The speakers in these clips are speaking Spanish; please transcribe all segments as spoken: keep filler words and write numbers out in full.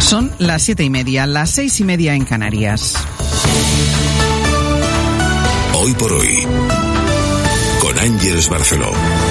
Son las siete y media, las seis y media en Canarias. Hoy por hoy, con Ángeles Barceló.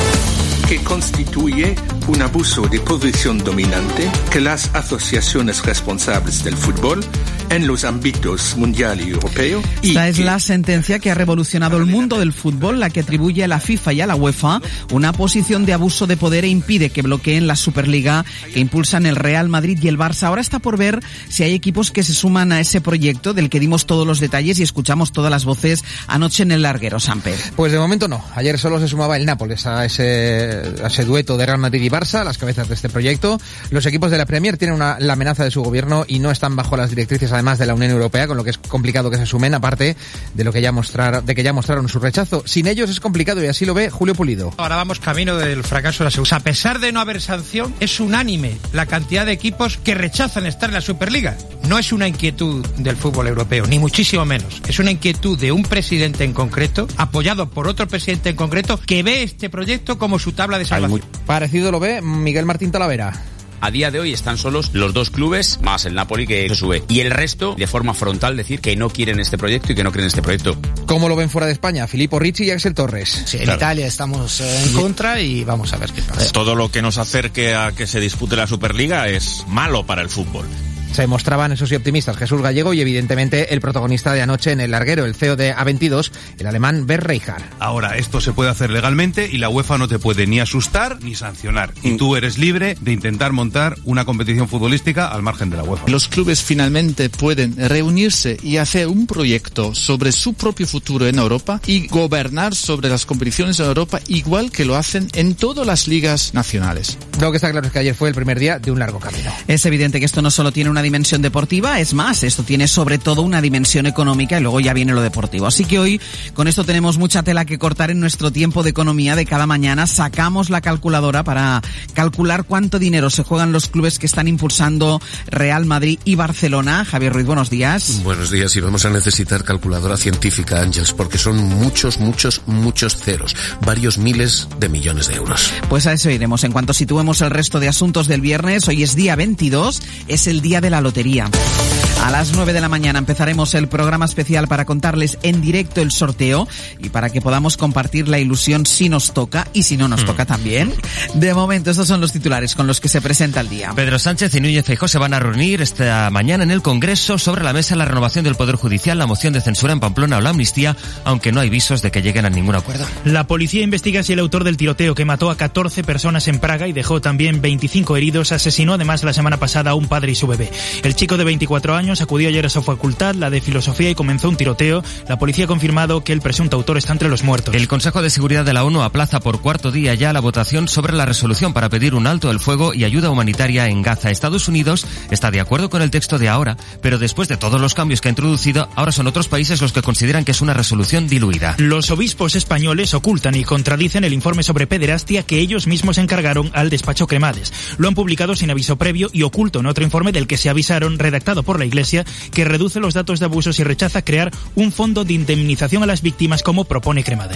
Que constituye un abuso de posición dominante que las asociaciones responsables del fútbol en los ámbitos mundial y europeo. Y Esta es que... la sentencia que ha revolucionado el mundo del fútbol, la que atribuye a la FIFA y a la UEFA una posición de abuso de poder e impide que bloqueen la Superliga que impulsan el Real Madrid y el Barça. Ahora está por ver si hay equipos que se suman a ese proyecto del que dimos todos los detalles y escuchamos todas las voces anoche en el larguero, Samper. Pues de momento no. Ayer solo se sumaba el Nápoles a ese, a ese dueto de Real Madrid y Barça, las cabezas de este proyecto. Los equipos de la Premier tienen una, la amenaza de su gobierno y no están bajo las directrices además de la Unión Europea, con lo que es complicado que se sumen, aparte de lo que ya mostrar, de que ya mostraron su rechazo. Sin ellos es complicado y así lo ve Julio Pulido. Ahora vamos camino del fracaso de la Superliga. A pesar de no haber sanción, es unánime la cantidad de equipos que rechazan estar en la Superliga. No es una inquietud del fútbol europeo, ni muchísimo menos. Es una inquietud de un presidente en concreto, apoyado por otro presidente en concreto, que ve este proyecto como su tabla de salvación. Muy parecido lo ve Miguel Martín Talavera. A día de hoy están solos los dos clubes, más el Napoli que se sube. Y el resto, de forma frontal, decir que no quieren este proyecto y que no creen este proyecto. ¿Cómo lo ven fuera de España? Filippo Ricci y Axel Torres. Sí, en claro. Italia estamos eh, en contra y vamos a ver qué pasa. Todo lo que nos acerque a que se dispute la Superliga es malo para el fútbol. Se mostraban, eso sí, optimistas Jesús Gallego y evidentemente el protagonista de anoche en el larguero, el C E O de A veintidós, el alemán Bernd Reichart. Ahora, esto se puede hacer legalmente y la UEFA no te puede ni asustar ni sancionar. Y tú eres libre de intentar montar una competición futbolística al margen de la UEFA. Los clubes finalmente pueden reunirse y hacer un proyecto sobre su propio futuro en Europa y gobernar sobre las competiciones en Europa igual que lo hacen en todas las ligas nacionales. Lo que está claro es que ayer fue el primer día de un largo camino. Es evidente que esto no solo tiene una dimensión deportiva, es más, esto tiene sobre todo una dimensión económica y luego ya viene lo deportivo. Así que hoy con esto tenemos mucha tela que cortar en nuestro tiempo de economía de cada mañana. Sacamos la calculadora para calcular cuánto dinero se juegan los clubes que están impulsando Real Madrid y Barcelona. Javier Ruiz, buenos días. Buenos días, y vamos a necesitar calculadora científica, Ángeles, porque son muchos, muchos, muchos ceros, varios miles de millones de euros. Pues a eso iremos en cuanto situemos el resto de asuntos del viernes. Hoy es día veintidós, es el día de la lotería. A las nueve de la mañana empezaremos el programa especial para contarles en directo el sorteo y para que podamos compartir la ilusión si nos toca y si no nos mm. toca también. De momento, estos son los titulares con los que se presenta el día. Pedro Sánchez y Núñez Feijóo se van a reunir esta mañana en el Congreso. Sobre la mesa la renovación del Poder Judicial, la moción de censura en Pamplona o la amnistía, aunque no hay visos de que lleguen a ningún acuerdo. La policía investiga si el autor del tiroteo que mató a catorce personas en Praga y dejó también veinticinco heridos asesinó además la semana pasada a un padre y su bebé. El chico de veinticuatro años acudió ayer a su facultad, la de filosofía, y comenzó un tiroteo. La policía ha confirmado que el presunto autor está entre los muertos. El Consejo de Seguridad de la ONU aplaza por cuarto día ya la votación sobre la resolución para pedir un alto el fuego y ayuda humanitaria en Gaza. Estados Unidos está de acuerdo con el texto de ahora, pero después de todos los cambios que ha introducido, ahora son otros países los que consideran que es una resolución diluida. Los obispos españoles ocultan y contradicen el informe sobre pederastia que ellos mismos encargaron al despacho Cremades. Lo han publicado sin aviso previo y oculto en otro informe del que se avisaron, redactado por la Iglesia, que reduce los datos de abusos y rechaza crear un fondo de indemnización a las víctimas como propone Cremades.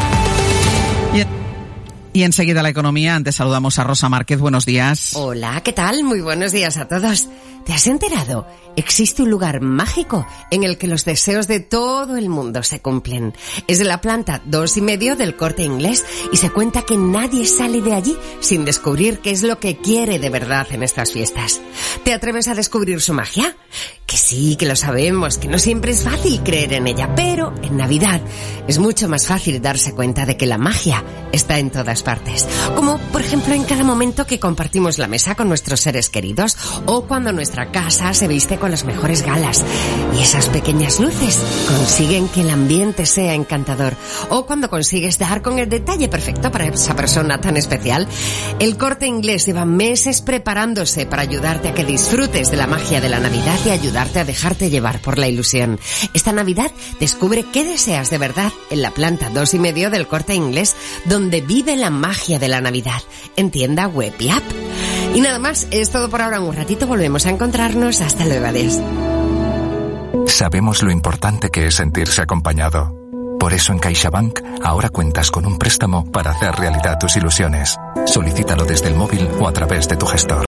Y enseguida la economía. Antes saludamos a Rosa Márquez. Buenos días. Hola, ¿qué tal? Muy buenos días a todos. ¿Te has enterado? Existe un lugar mágico en el que los deseos de todo el mundo se cumplen. Es de la planta dos y medio del Corte Inglés y se cuenta que nadie sale de allí sin descubrir qué es lo que quiere de verdad en estas fiestas. ¿Te atreves a descubrir su magia? Que sí, que lo sabemos, que no siempre es fácil creer en ella, pero en Navidad es mucho más fácil darse cuenta de que la magia está en todas partes. Como, por ejemplo, en cada momento que compartimos la mesa con nuestros seres queridos o cuando nuestra casa se viste con las mejores galas y esas pequeñas luces consiguen que el ambiente sea encantador, o cuando consigues dar con el detalle perfecto para esa persona tan especial. El Corte Inglés lleva meses preparándose para ayudarte a que disfrutes de la magia de la Navidad y ayudarte a dejarte llevar por la ilusión. Esta Navidad descubre qué deseas de verdad en la planta dos y medio del Corte Inglés, donde vive la magia de la Navidad, en tienda web y app. Y nada más, es todo por ahora. En un ratito volvemos a encontrarnos. Hasta luego, adiós. Sabemos lo importante que es sentirse acompañado. Por eso en CaixaBank ahora cuentas con un préstamo para hacer realidad tus ilusiones. Solicítalo desde el móvil o a través de tu gestor.